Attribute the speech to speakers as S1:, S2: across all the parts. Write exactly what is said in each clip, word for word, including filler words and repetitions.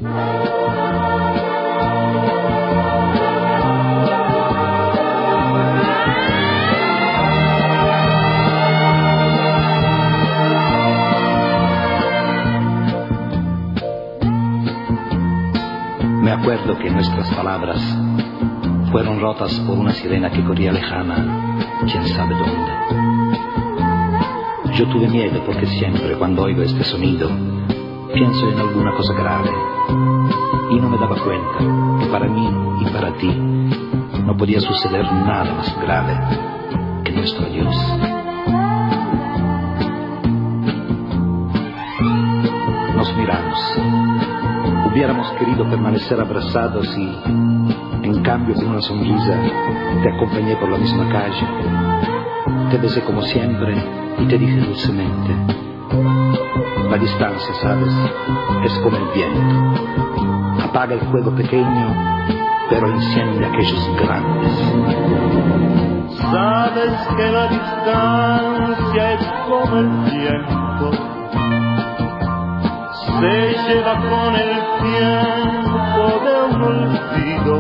S1: Me acuerdo que nuestras palabras fueron rotas por una sirena que corría lejana, quién sabe dónde. Yo tuve miedo porque siempre cuando oigo este sonido pienso en alguna cosa grave y no me daba cuenta que para mí y para ti no podía suceder nada más grave que nuestro adiós. Nos miramos. Hubiéramos querido permanecer abrazados y, en cambio, con una sonrisa, te acompañé por la misma calle. Te besé como siempre y te dije dulcemente: la distancia, ¿sabes?, es como el viento. Apaga el fuego pequeño, pero enciende aquellos grandes.
S2: Sabes que la distancia es como el viento, se lleva con el tiempo de un olvido.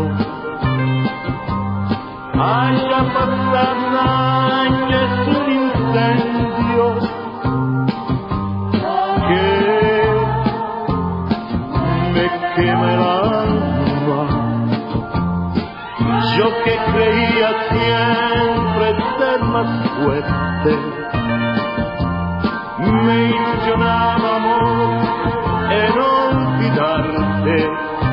S2: Allá pasan es un incendio que me quema el alma. Yo que creía siempre ser más fuerte, me ilusionaba, amor, en olvidarte.